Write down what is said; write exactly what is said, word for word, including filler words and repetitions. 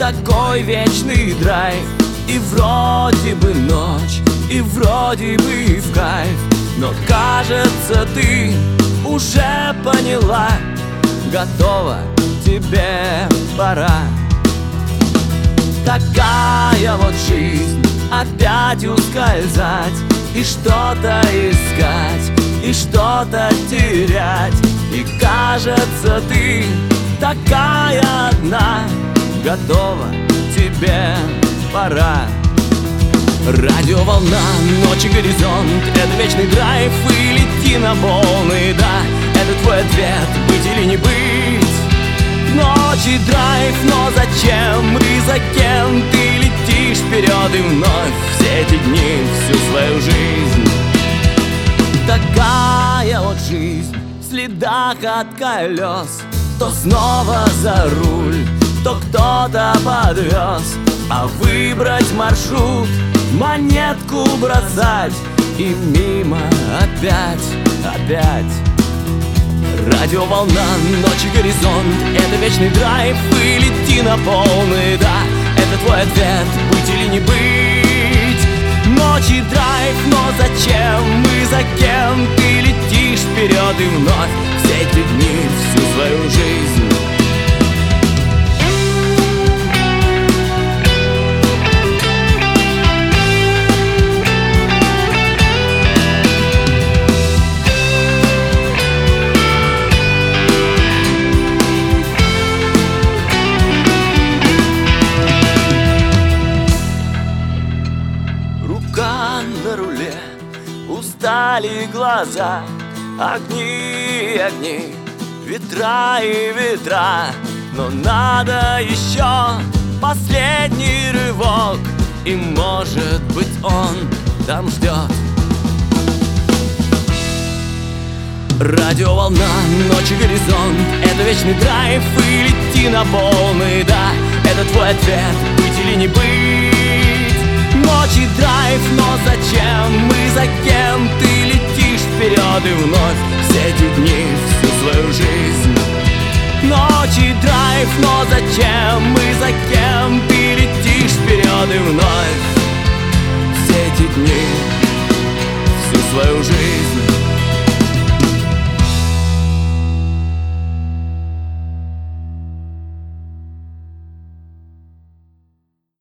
такой вечный драйв. И вроде бы ночь, и вроде бы в кайф, но кажется, ты уже поняла, готова, тебе пора. Такая вот жизнь, опять ускользать, и что-то искать, и что-то терять. И кажется, ты такая одна, готова, тебе пора. Радиоволна, ночь и горизонт, это вечный драйв, и лети на полный, да. Это твой ответ, быть или не быть. Ночь и драйв, но зачем и за кем ты летишь вперед и вновь все эти дни, всю свою жизнь? Такая вот жизнь в следах от колес, то снова за руль, то кто-то подвез. А выбрать маршрут, монетку бросать, и мимо опять, опять. Радиоволна, ночь и горизонт, это вечный драйв, и лети на полный, да. Это твой ответ, быть или не быть. Ночь и драйв, но зачем и за кем ты летишь вперед и вновь все эти дни, всю свою жизнь? На руле, устали глаза, огни, огни, ветра и ветра. Но надо еще последний рывок, и может быть он там ждет. Радиоволна, ночь и горизонт, это вечный драйв, и лети на полный, да. Это твой ответ, быть или не быть. Ночь и драйв, но зачем